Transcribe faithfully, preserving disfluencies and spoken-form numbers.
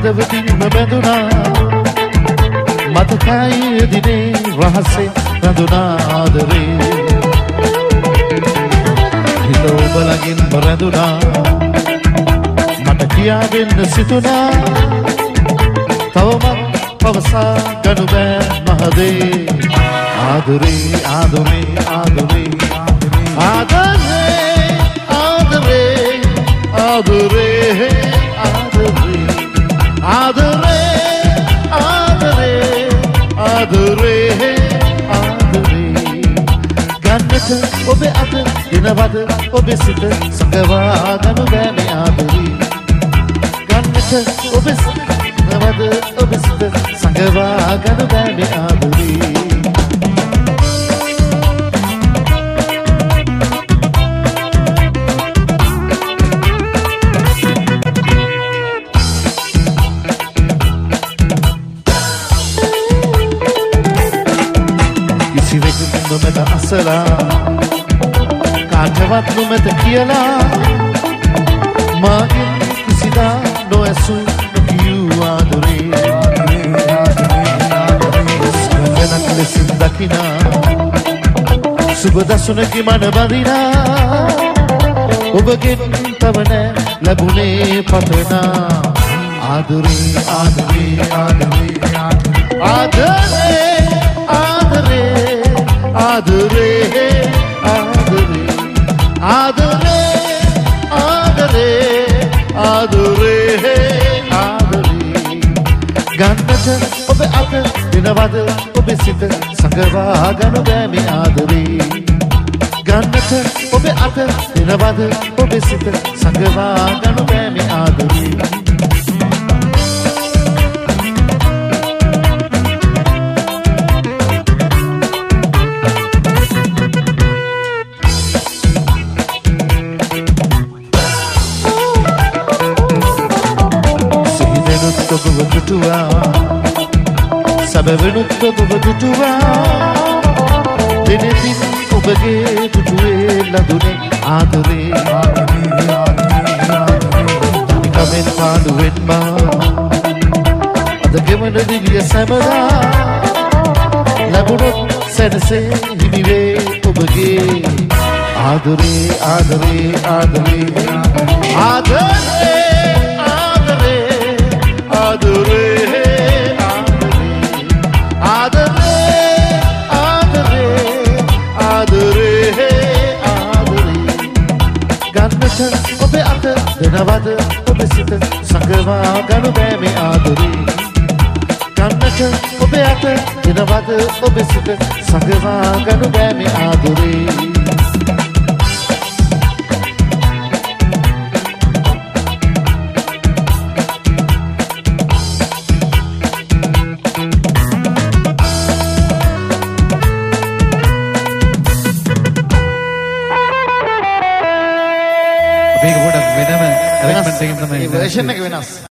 හදවතින්ම බැඳුනා මතකයි දිනේ රහසේ රැඳුනා ආදරේ හිත ඔබ ළඟින් රැඳුනා මට කියා දෙන්න සිතුනා තවමත් පවසා ගනු බෑ මහදේ ආදරේ ආදරේ ආදරේ ආදරේ ආදරේ ආදරේ ආදරේ ආදරේ ආදරේ ආදරේ ගන්නට ඔබේ අත දිනවද ඔබේ සිත සංගවා ගනු බෑ මේ ආදරේ ගන්නට ඔබේ සිත දිනවද ඔබේ සිත සංගවා ගනු බෑ මේ ආදරේ නොමැත අසලා කාටවත් නොමැත කියලා මාගෙන් කිසිදා නොඇසු නොකියූ ආදරේ වෙනත් ලෙසින් දකිනා සුබදසුනකි මන බඳිනා ඔබගෙන් තව නෑ ලැබුණේ පතනා ආදරේ ආදරේ ආදරේ ආදරේ ආදරේ ආදරේ ආදරේ ආදරේ ආදරේ ආදරේ ආදරේ ගන්නට ඔබ අත දිනවද ඔබේ සිත සංගවා ගනු බෑ මේ ආදරේ ගන්නට ඔබ අත දිනවද ඔබේ සිත සංගවා ගනු බෑ මේ ආදරේ ඔබව දුටුවා සැබවිනුත් ඔබව දුටුවා දිනෙදින ඔබගේ දුටුවේ ලඳුනේ ආදරේ තනිකමෙන් පාඩුවෙන් මා අද ගෙවන දිවිය සැමදා ලැබුණොත් සැනසේ හිමිවේ ඔබගේ ආදරේ ආදරේ ආදරේ ආදරේ ආදරේ ආදරේ ආදරේ ආදරේ ආදරේ ගන්නට ඔබේ අත දෙනවද ඔබේ සිත සංගවා ගනු බෑ මේ ආදරේ ගන්නට ඔබේ අත දෙනවද ඔබේ සිත සංගවා ගනු බෑ මේ ආදරේ මේක පොඩක් වෙනම arrangement එකකින් තමයි version එක වෙනස්